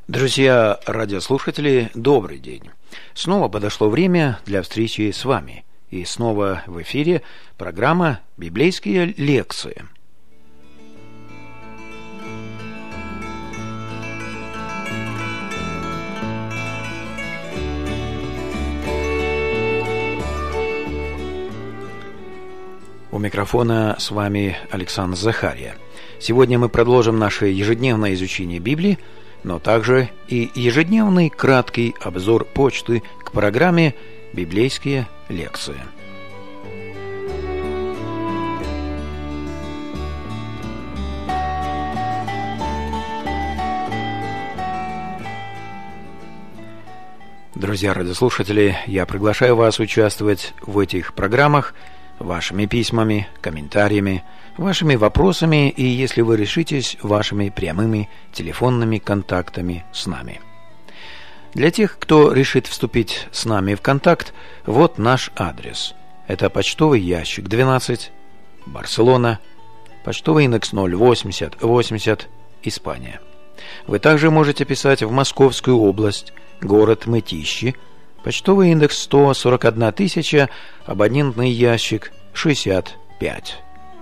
Друзья радиослушатели, добрый день. Снова подошло время для встречи с вами. И снова в эфире программа «Библейские лекции». У микрофона с вами Александр Захария. Сегодня мы продолжим наше ежедневное изучение Библии, но также и ежедневный краткий обзор почты к программе «Библейские лекции». Друзья радиослушатели, я приглашаю вас участвовать в этих программах вашими письмами, комментариями, вашими вопросами и, если вы решитесь, вашими прямыми телефонными контактами с нами. Для тех, кто решит вступить с нами в контакт, вот наш адрес. Это почтовый ящик 12, Барселона, почтовый индекс 08080, Испания. Вы также можете писать в Московскую область, город Мытищи, почтовый индекс 141 000, абонентный ящик 65.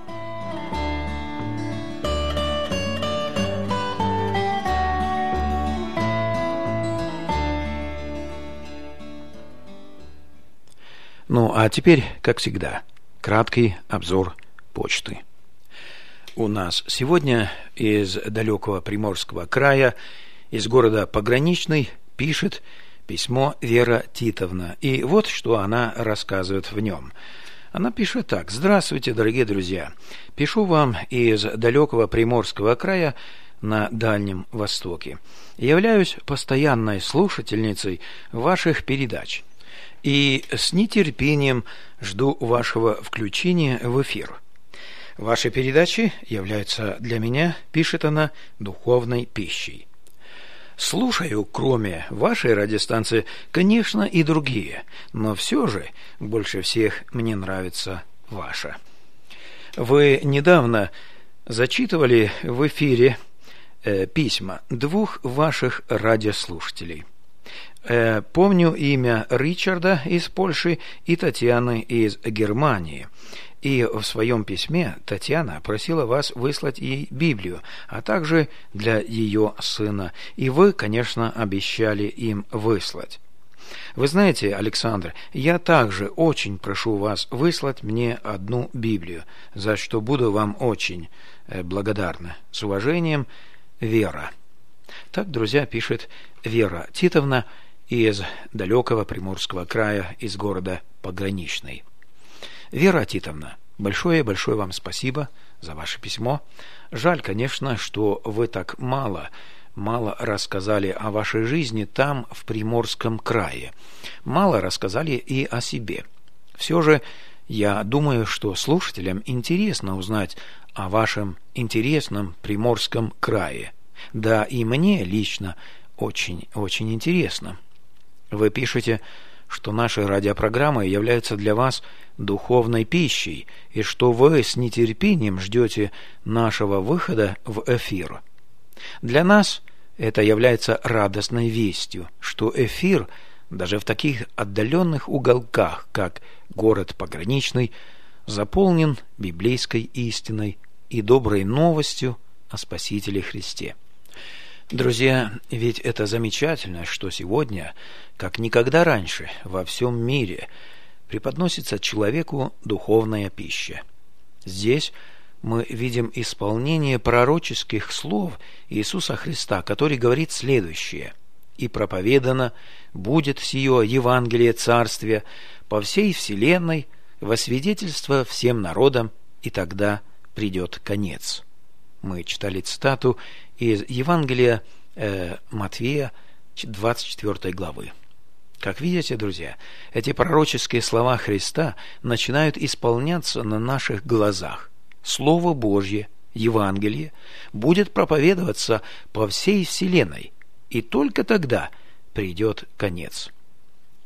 Ну, а теперь, как всегда, краткий обзор почты. У нас сегодня из далекого Приморского края, из города Пограничный, пишет письмо Вера Титовна. И вот что она рассказывает в нем. Она пишет так: «Здравствуйте, дорогие друзья. Пишу вам из далекого Приморского края на Дальнем Востоке. Являюсь постоянной слушательницей ваших передач и с нетерпением жду вашего включения в эфир. Ваши передачи являются для меня, пишет она, духовной пищей. Слушаю, кроме вашей радиостанции, конечно, и другие, но все же больше всех мне нравится ваша. Вы недавно зачитывали в эфире письма двух ваших радиослушателей. Помню имя Ричарда из Польши и Татьяны из Германии. И в своем письме Татьяна просила вас выслать ей Библию, а также для ее сына. И вы, конечно, обещали им выслать. Вы знаете, Александр, я также очень прошу вас выслать мне одну Библию, за что буду вам очень благодарна. С уважением, Вера». Так, друзья, пишет Вера Титовна из далекого Приморского края, из города Пограничный. Вера Титовна, большое-большое вам спасибо за ваше письмо. Жаль, конечно, что вы так мало рассказали о вашей жизни там, в Приморском крае. Мало рассказали и о себе. Все же, я думаю, что слушателям интересно узнать о вашем интересном Приморском крае. Да и мне лично очень интересно. Вы пишете, что наши радиопрограммы являются для вас духовной пищей, и что вы с нетерпением ждете нашего выхода в эфир. Для нас это является радостной вестью, что эфир даже в таких отдаленных уголках, как город Пограничный, заполнен библейской истиной и доброй новостью о Спасителе Христе. Друзья, ведь это замечательно, что сегодня, как никогда раньше, во всем мире преподносится человеку духовная пища. Здесь мы видим исполнение пророческих слов Иисуса Христа, который говорит следующее: «И проповедано будет сие Евангелие Царствия по всей вселенной во свидетельство всем народам, и тогда придет конец». Мы читали цитату из Евангелия Матфея 24 главы. Как видите, друзья, эти пророческие слова Христа начинают исполняться на наших глазах. Слово Божье, Евангелие, будет проповедоваться по всей вселенной, и только тогда придет конец.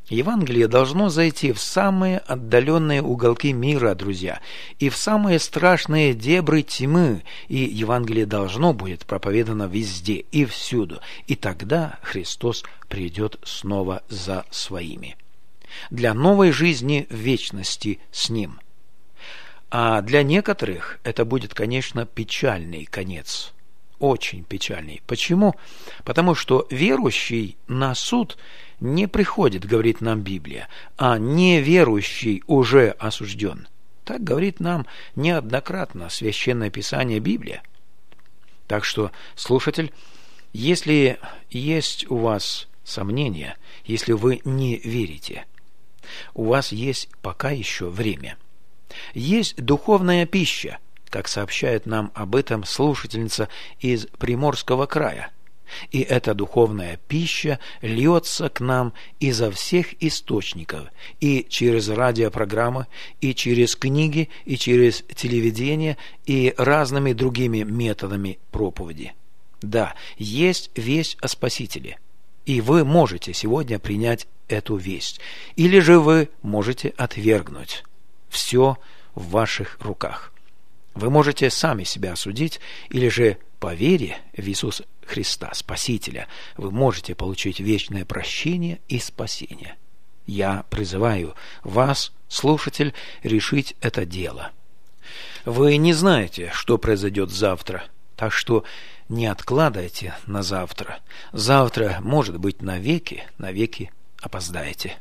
Евангелие должно зайти в самые отдаленные уголки мира, друзья, и в самые страшные дебри тьмы, и Евангелие должно будет проповедано везде и всюду, и тогда Христос придет снова за своими. Для новой жизни в вечности с Ним. А для некоторых это будет, конечно, печальный конец. Очень печальный. Почему? Потому что верующий на суд не приходит, говорит нам Библия, а неверующий уже осужден. Так говорит нам неоднократно Священное Писание, Библия. Так что, слушатель, если есть у вас сомнения, если вы не верите, у вас есть пока еще время. Есть духовная пища, как сообщает нам об этом слушательница из Приморского края. И эта духовная пища льется к нам изо всех источников, и через радиопрограммы, и через книги, и через телевидение, и разными другими методами проповеди. Да, есть весть о Спасителе, и вы можете сегодня принять эту весть, или же вы можете отвергнуть. Все в ваших руках. Вы можете сами себя осудить, или же по вере в Иисуса Христа, Спасителя, вы можете получить вечное прощение и спасение. Я призываю вас, слушатель, решить это дело. Вы не знаете, что произойдет завтра, так что не откладывайте на завтра. Завтра, может быть, навеки опоздаете.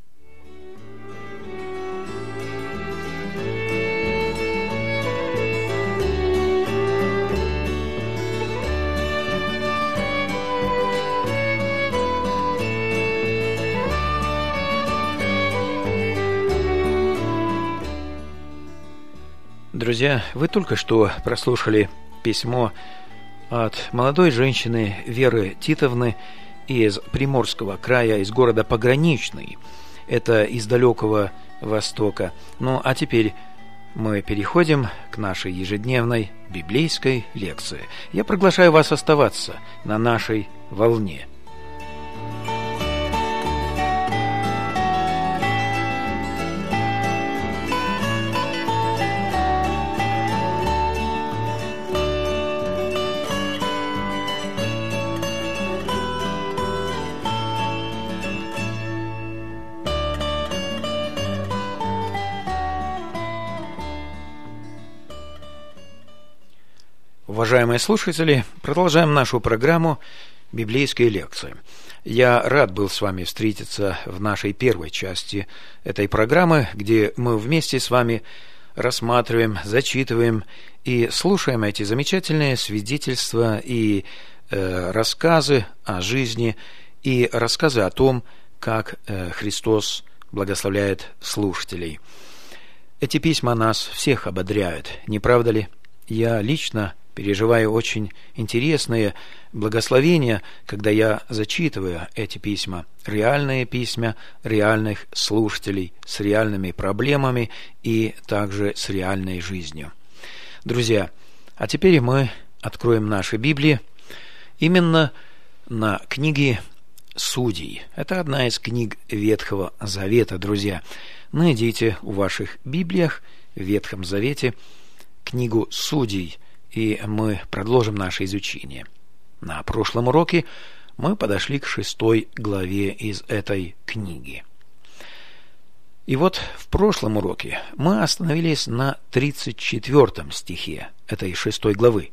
Друзья, вы только что прослушали письмо от молодой женщины Веры Титовны из Приморского края, из города Пограничный. Это из далекого Востока. Ну, а теперь мы переходим к нашей ежедневной библейской лекции. Я приглашаю вас оставаться на нашей волне. Уважаемые слушатели, продолжаем нашу программу библейской лекции. Я рад был с вами встретиться в нашей первой части этой программы, где мы вместе с вами рассматриваем, зачитываем и слушаем эти замечательные свидетельства и рассказы о жизни, и рассказы о том, как Христос благословляет слушателей. Эти письма нас всех ободряют, не правда ли? Я лично переживаю очень интересные благословения, когда я зачитываю эти письма, реальные письма реальных слушателей с реальными проблемами и также с реальной жизнью. Друзья, а теперь мы откроем наши Библии именно на книге Судей. Это одна из книг Ветхого Завета, друзья. Найдите в ваших Библиях в Ветхом Завете книгу Судей, и мы продолжим наше изучение. На прошлом уроке мы подошли к 6 главе из этой книги. И вот в прошлом уроке мы остановились на 34 стихе этой 6 главы.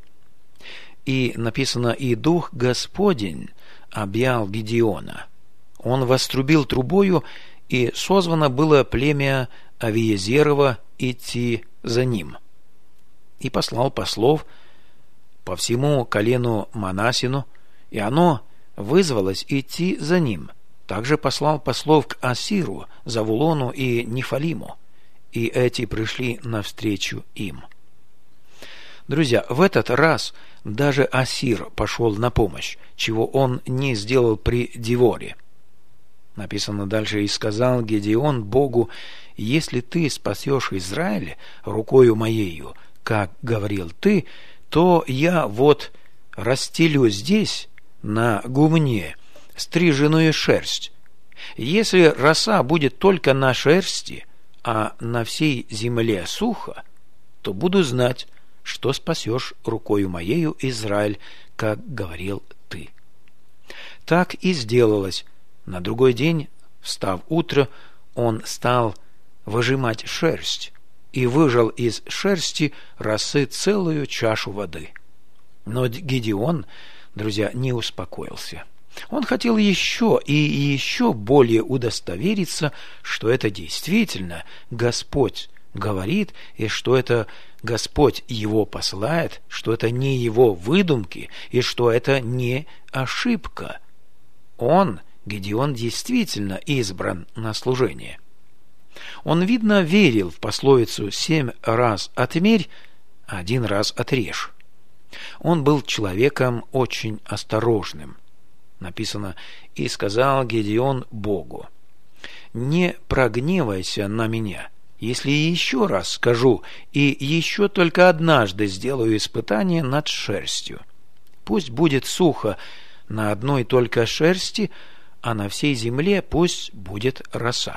И написано: «И Дух Господень объял Гедеона. Он вострубил трубою, и созвано было племя Авиезерово идти за ним. И послал послов по всему колену Манасину, и оно вызвалось идти за ним. Также послал послов к Асиру, Завулону и Нефалиму, и эти пришли навстречу им». Друзья, в этот раз даже Асир пошел на помощь, чего он не сделал при Деворе. Написано дальше: «И сказал Гедеон Богу: если ты спасешь Израиль рукою моею, как говорил ты, то я вот расстелю здесь на гумне стриженную шерсть, Если роса будет только на шерсти, а на всей земле сухо, то буду знать, что спасешь рукою моею Израиль, как говорил ты. Так и сделалось. На другой день, встав утро, он стал выжимать шерсть и выжал из шерсти росы целую чашу воды. Но Гедеон, друзья, не успокоился. Он хотел еще и еще более удостовериться, что это действительно Господь говорит, и что это Господь его посылает, что это не его выдумки, и что это не ошибка. Он, Гедеон, действительно избран на служение. Он, видно, верил в пословицу «7 раз отмерь, 1 раз отрежь». Он был человеком очень осторожным. Написано: «И сказал Гедеон Богу: не прогневайся на меня, если еще раз скажу, и еще только однажды сделаю испытание над шерстью. Пусть будет сухо на одной только шерсти, а на всей земле пусть будет роса».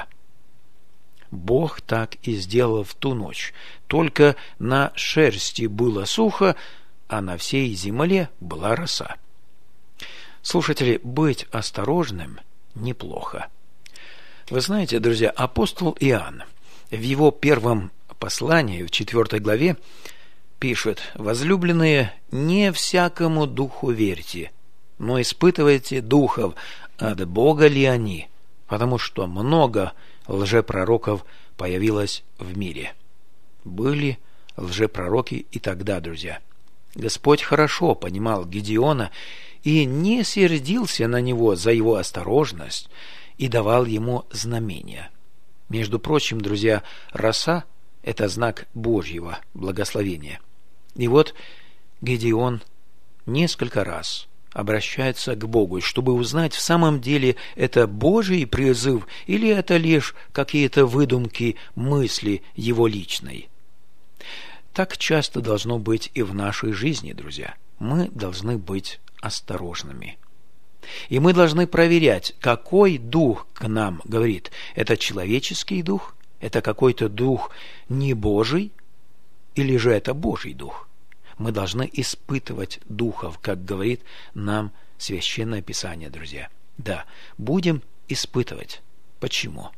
Бог так и сделал в ту ночь. Только на шерсти было сухо, а на всей земле была роса. Слушатели, быть осторожным неплохо. Вы знаете, друзья, апостол Иоанн в его первом послании, в 4 главе, пишет: «Возлюбленные, не всякому духу верьте, но испытывайте духов, от Бога ли они, потому что много лжепророков появилось в мире». Были лжепророки и тогда, друзья. Господь хорошо понимал Гедеона и не сердился на него за его осторожность и давал ему знамения. Между прочим, друзья, роса – это знак Божьего благословения. И вот Гедеон несколько раз обращается к Богу, чтобы узнать, в самом деле это Божий призыв или это лишь какие-то выдумки мысли его личной. Так часто должно быть и в нашей жизни, друзья. Мы должны быть осторожными. И мы должны проверять, какой дух к нам говорит. Это человеческий дух? Это какой-то дух не Божий? Или же это Божий дух? Мы должны испытывать духов, как говорит нам Священное Писание, друзья. Да, будем испытывать. Почему?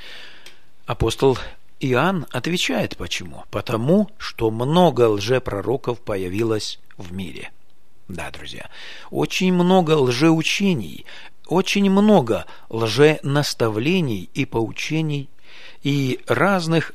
Апостол Иоанн отвечает, почему? Потому, что много лжепророков появилось в мире. Да, друзья, очень много лжеучений, очень много лженаставлений и поучений, и разных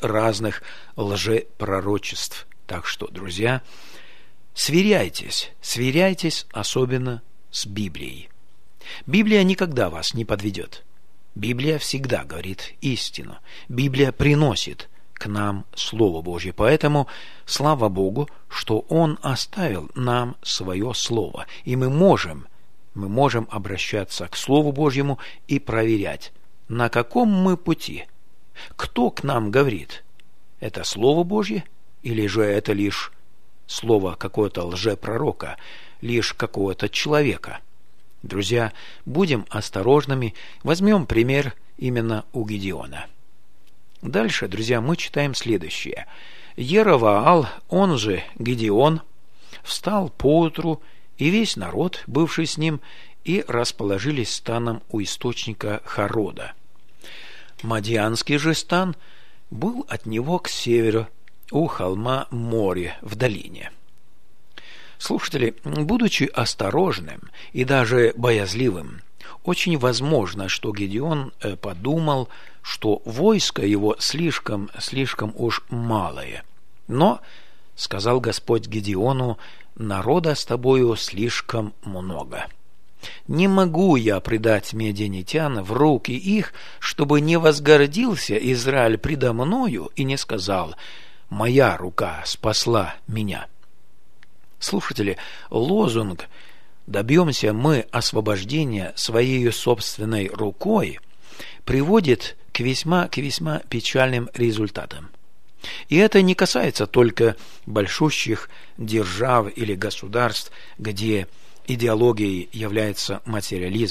лжепророчеств. Так что, друзья, сверяйтесь особенно с Библией. Библия никогда вас не подведет. Библия всегда говорит истину. Библия приносит к нам Слово Божье. Поэтому слава Богу, что Он оставил нам Свое Слово. И мы можем обращаться к Слову Божьему и проверять, на каком мы пути. Кто к нам говорит? Это Слово Божье? Или же это лишь слово какого-то лжепророка, лишь какого-то человека? Друзья, будем осторожными, возьмем пример именно у Гедеона. Дальше, друзья, мы читаем следующее. Еровоал, он же Гедеон, встал поутру, и весь народ, бывший с ним, и расположились станом у источника Харода. Мадианский же стан был от него к северу, у холма Море в долине. Слушатели, будучи осторожным и даже боязливым, очень возможно, что Гедеон подумал, что войско его слишком уж малое. Но, сказал Господь Гедеону, народа с тобою слишком много. Не могу я предать медианитян в руки их, чтобы не возгордился Израиль предо мною и не сказал: моя рука спасла меня. Слушатели, лозунг «добьемся мы освобождения своей собственной рукой» приводит к весьма печальным результатам. И это не касается только большущих держав или государств, где идеологией является материализм.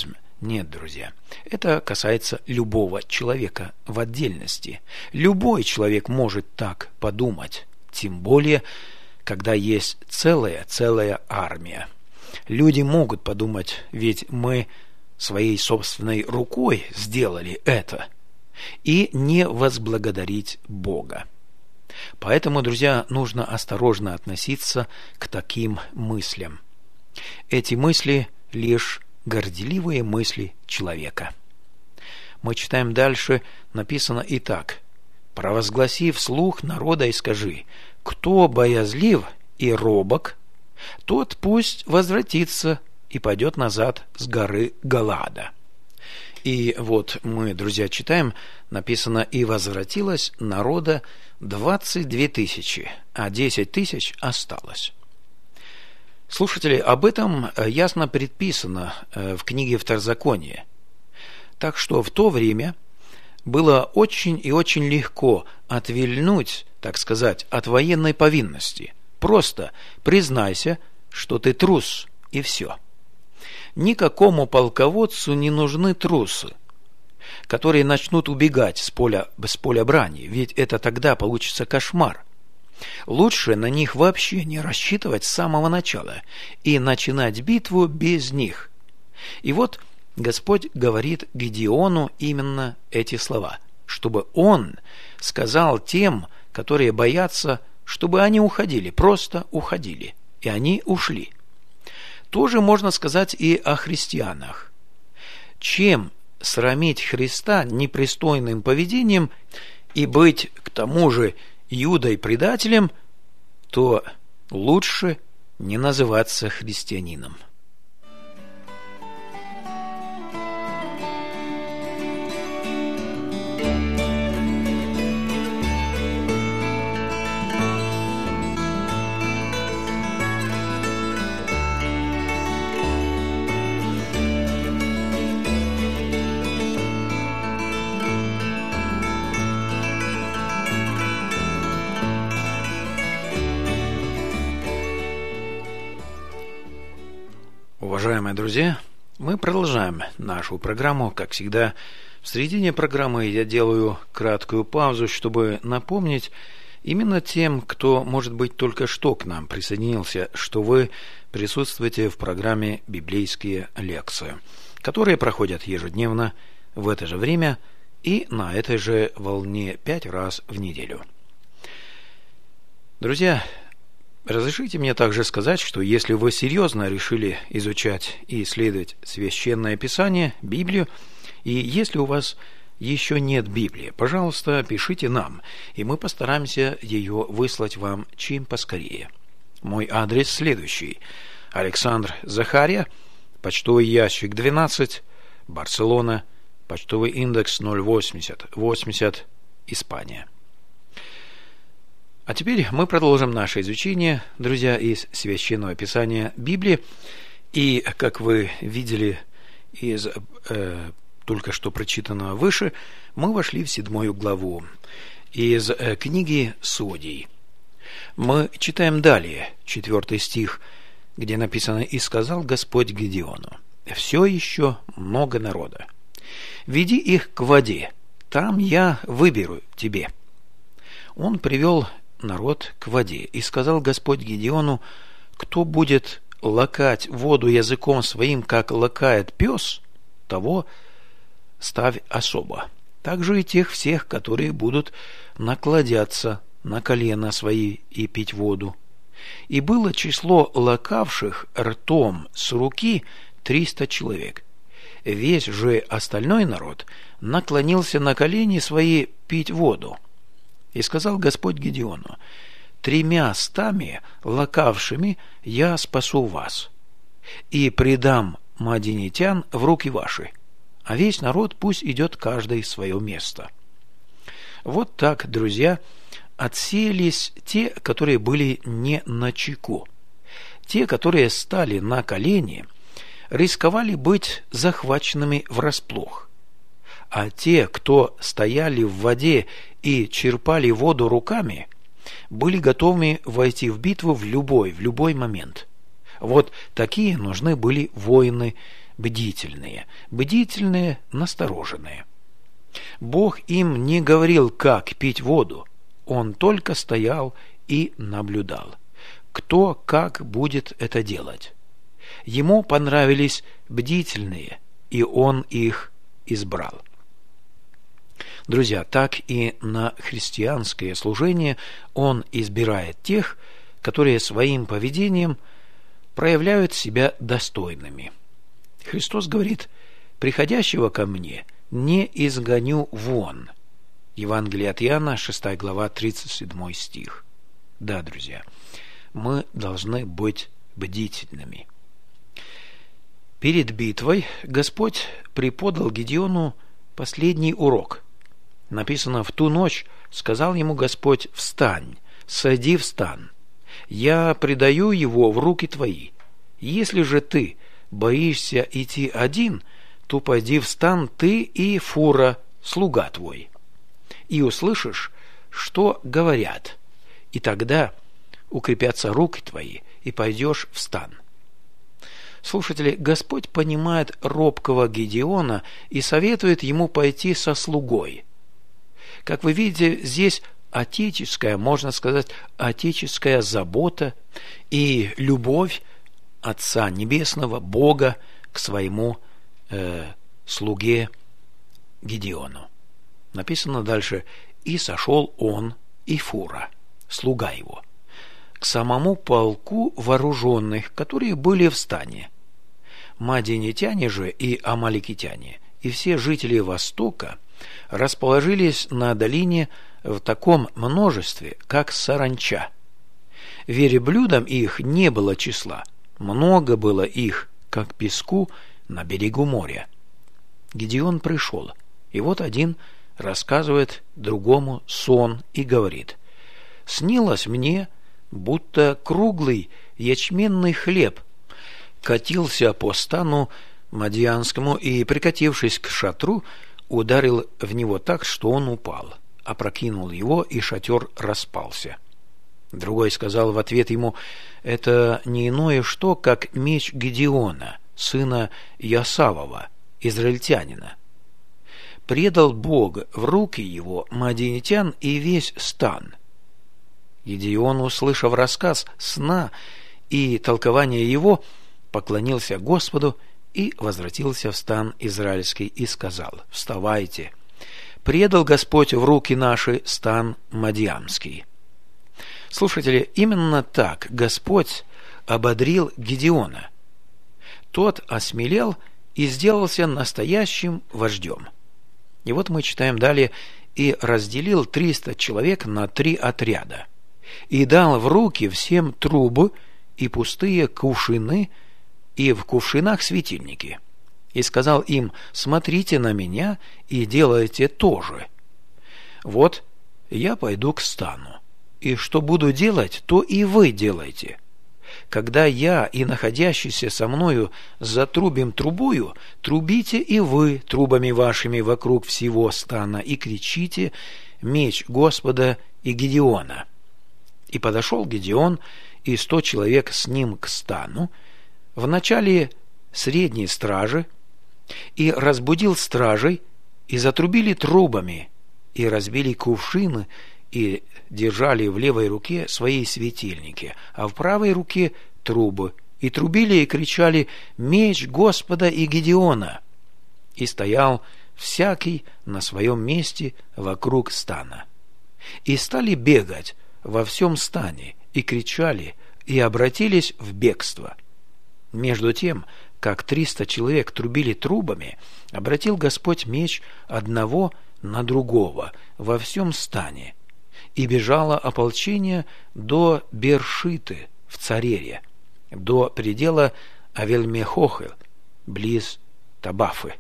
Нет, друзья, это касается любого человека в отдельности. Любой человек может так подумать, тем более, когда есть целая армия. Люди могут подумать, ведь мы своей собственной рукой сделали это, и не возблагодарить Бога. Поэтому, друзья, нужно осторожно относиться к таким мыслям. Эти мысли лишь горделивые мысли человека. Мы читаем дальше, написано и так: «Провозгласи вслух народа и скажи, кто боязлив и робок, тот пусть возвратится и пойдет назад с горы Галаада». И вот мы, друзья, читаем, написано: «И возвратилось народа 22 тысячи, а 10 тысяч осталось». Слушатели, об этом ясно предписано в книге Второзакония. Так что в то время было очень и очень легко отвильнуть, так сказать, от военной повинности. Просто признайся, что ты трус, и все. Никакому полководцу не нужны трусы, которые начнут убегать с поля брани, ведь это тогда получится кошмар. Лучше на них вообще не рассчитывать с самого начала и начинать битву без них. И вот Господь говорит Гедеону именно эти слова, чтобы он сказал тем, которые боятся, чтобы они уходили, просто уходили, и они ушли. Тоже можно сказать и о христианах. Чем срамить Христа непристойным поведением и быть к тому же Иудой-предателем, то лучше не называться христианином. Уважаемые друзья, мы продолжаем нашу программу. Как всегда, в середине программы я делаю краткую паузу, чтобы напомнить именно тем, кто, может быть, только что к нам присоединился, что вы присутствуете в программе «Библейские лекции», которые проходят ежедневно в это же время и на этой же волне 5 раз в неделю. Друзья, разрешите мне также сказать, что если вы серьезно решили изучать и исследовать Священное Писание, Библию, и если у вас еще нет Библии, пожалуйста, пишите нам, и мы постараемся ее выслать вам чем поскорее. Мой адрес следующий: Александр Захария, почтовый ящик 12, Барселона, почтовый индекс 08080, Испания. А теперь мы продолжим наше изучение, друзья, из Священного Писания Библии. И, как вы видели из только что прочитанного выше, мы вошли в 7 главу из книги Судей. Мы читаем далее, 4 стих, где написано: «И сказал Господь Гедеону: все еще много народа. Веди их к воде, там я выберу тебе». Он привел народ к воде, и сказал Господь Гедеону: кто будет лакать воду языком своим, как лакает пес, того ставь особо. Также и тех всех, которые будут накладяться на колено свои и пить воду. И было число лакавших ртом с руки 300 человек. Весь же остальной народ наклонился на колени свои пить воду. И сказал Господь Гедеону: 300 лакавшими я спасу вас, и предам мадианитян в руки ваши, а весь народ пусть идет каждый в свое место. Вот так, друзья, отсеялись те, которые были не начеку. Те, которые стали на колени, рисковали быть захваченными врасплох. А те, кто стояли в воде и черпали воду руками, были готовы войти в битву в любой момент. Вот такие нужны были воины бдительные, настороженные. Бог им не говорил, как пить воду, Он только стоял и наблюдал, кто как будет это делать. Ему понравились бдительные, и Он их избрал. Друзья, так и на христианское служение Он избирает тех, которые своим поведением проявляют себя достойными. Христос говорит: «Приходящего ко мне не изгоню вон». Евангелие от Иоанна, 6 глава, 37 стих. Да, друзья, мы должны быть бдительными. Перед битвой Господь преподал Гедеону последний урок. Написано: «В ту ночь сказал ему Господь: встань, сойди в стан. Я предаю его в руки твои. Если же ты боишься идти один, то пойди в стан ты и Фура, слуга твой, и услышишь, что говорят, и тогда укрепятся руки твои, и пойдешь в стан». Слушатели, Господь понимает робкого Гедеона и советует ему пойти со слугой. Как вы видите, здесь отеческая, можно сказать, отеческая забота и любовь Отца Небесного, Бога, к своему слуге Гедеону. Написано дальше: «И сошел он, и Фура, слуга его, к самому полку вооруженных, которые были в стане. Мадианитяне же и амаликитяне, и все жители Востока расположились на долине в таком множестве, как саранча. Верблюдам их не было числа, много было их, как песку на берегу моря. Гедеон пришел, и вот один рассказывает другому сон и говорит: «Снилось мне, будто круглый ячменный хлеб катился по стану мадианскому и, прикатившись к шатру, ударил в него так, что он упал, опрокинул его, и шатер распался». Другой сказал в ответ ему: «Это не иное что, как меч Гедеона, сына Ясавова, израильтянина. Предал Бог в руки его мадианитян и весь стан». Гедеон, услышав рассказ сна и толкование его, поклонился Господу и возвратился в стан израильский и сказал: «Вставайте, предал Господь в руки наши стан мадиамский». Слушатели, именно так Господь ободрил Гедеона. Тот осмелел и сделался настоящим вождем. И вот мы читаем далее: «И разделил 300 человек на 3 отряда, и дал в руки всем трубы и пустые кувшины, и в кувшинах светильники. И сказал им: смотрите на меня и делайте то же. Вот я пойду к стану, и что буду делать, то и вы делайте. Когда я и находящийся со мною затрубим трубою, трубите и вы трубами вашими вокруг всего стана, и кричите: меч Господа и Гедеона». И подошел Гедеон и 100 человек с ним к стану в начале средней стражи, и разбудил стражей, и затрубили трубами, и разбили кувшины, и держали в левой руке свои светильники, а в правой руке трубы, и трубили и кричали: «Меч Господа и Гедеона!» И стоял всякий на своем месте вокруг стана. И стали бегать во всем стане, и кричали, и обратились в бегство. Между тем, как 300 человек трубили трубами, обратил Господь меч одного на другого во всем стане, и бежало ополчение до Бершиты в Царере, до предела Авель-Мехохел, близ Табафы.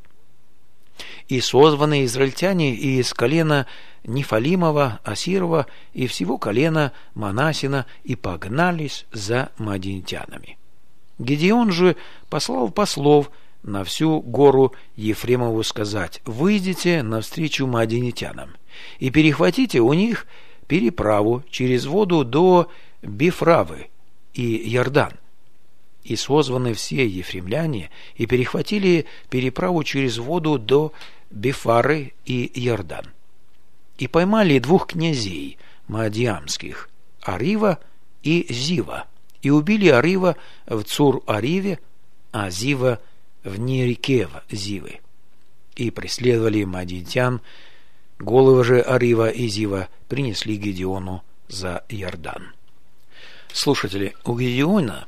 И созваны израильтяне и из колена Нефалимова, Асирова и всего колена Манасина, и погнались за мадианитянами. Гедеон же послал послов на всю гору Ефремову сказать: «Выйдите навстречу мадианитянам и перехватите у них переправу через воду до Бифравы и Иордан». и созваны все ефремляне, и перехватили переправу через воду до Бефары и Иордан. И поймали 2 князей Маадиамских, Арива и Зива, и убили Арива в Цур-Ариве, а Зива в Нерикев Зивы. И преследовали мадиантян, головы же Арива и Зива принесли Гедеону за Иордан. Слушатели, у Гедеона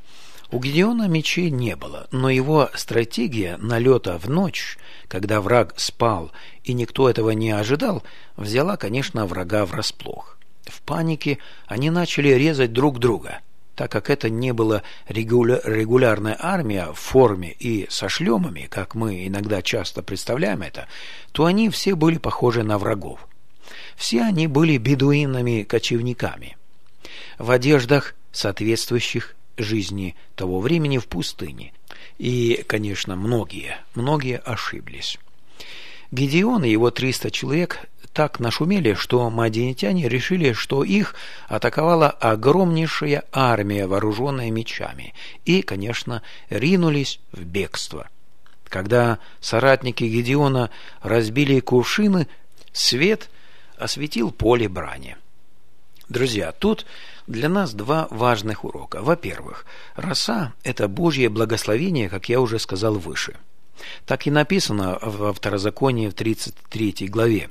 мечей не было, но его стратегия налета в ночь, когда враг спал и никто этого не ожидал, взяла, конечно, врага врасплох. В панике они начали резать друг друга. Так как это не была регулярная армия в форме и со шлемами, как мы иногда часто представляем это, то они все были похожи на врагов. Все они были бедуинами-кочевниками, в одеждах, соответствующих жизни того времени в пустыне. И, конечно, многие ошиблись. Гедеон и его 300 человек так нашумели, что мадиантяне решили, что их атаковала огромнейшая армия, вооруженная мечами, и, конечно, ринулись в бегство. Когда соратники Гедеона разбили кувшины, свет осветил поле брани. Друзья, тут для нас 2 важных урока. Во-первых, роса – это Божье благословение, как я уже сказал выше. Так и написано во Второзаконии в 33 главе.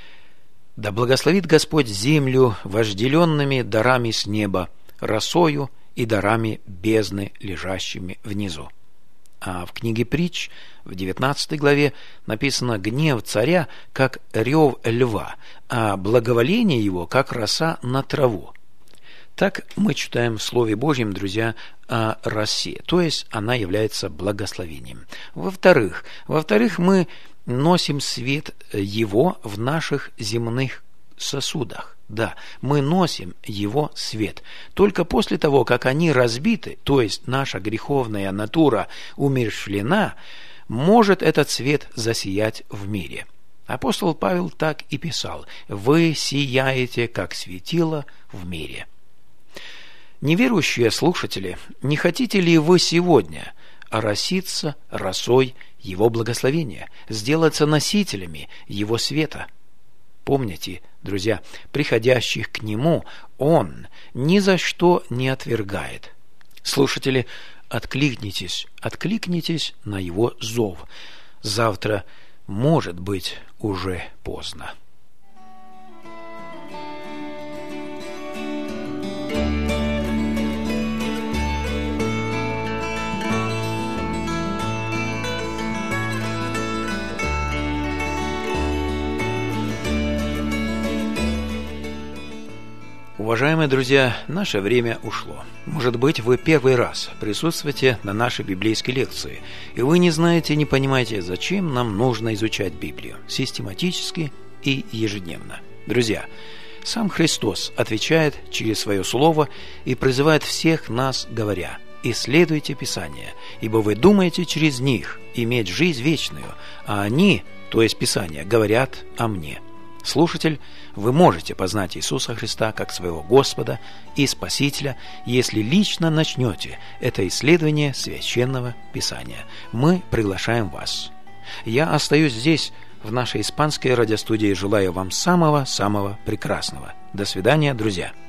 «Да благословит Господь землю вожделенными дарами с неба, росою и дарами бездны, лежащими внизу». А в книге Притч в 19 главе написано: «Гнев царя, как рев льва, а благоволение его, как роса на траву». Так мы читаем в Слове Божьем, друзья, о росе, то есть она является благословением. Во-вторых, мы носим свет его в наших земных сосудах. Да, мы носим его свет. Только после того, как они разбиты, то есть наша греховная натура умерщвлена, может этот свет засиять в мире. Апостол Павел так и писал: «Вы сияете, как светило в мире». Неверующие слушатели, не хотите ли вы сегодня ороситься росой его благословения, сделаться носителями его света? Помните, друзья, приходящих к нему он ни за что не отвергает. Слушатели, откликнитесь на его зов. Завтра может быть уже поздно. Уважаемые друзья, наше время ушло. Может быть, вы первый раз присутствуете на нашей библейской лекции, и вы не знаете, не понимаете, зачем нам нужно изучать Библию систематически и ежедневно. Друзья, сам Христос отвечает через свое слово и призывает всех нас, говоря: «Исследуйте Писания, ибо вы думаете через них иметь жизнь вечную, а они, то есть Писания, говорят о мне». Слушатель, вы можете познать Иисуса Христа как своего Господа и Спасителя, если лично начнете это исследование Священного Писания. Мы приглашаем вас. Я остаюсь здесь, в нашей испанской радиостудии. Желаю вам самого-самого прекрасного. До свидания, друзья.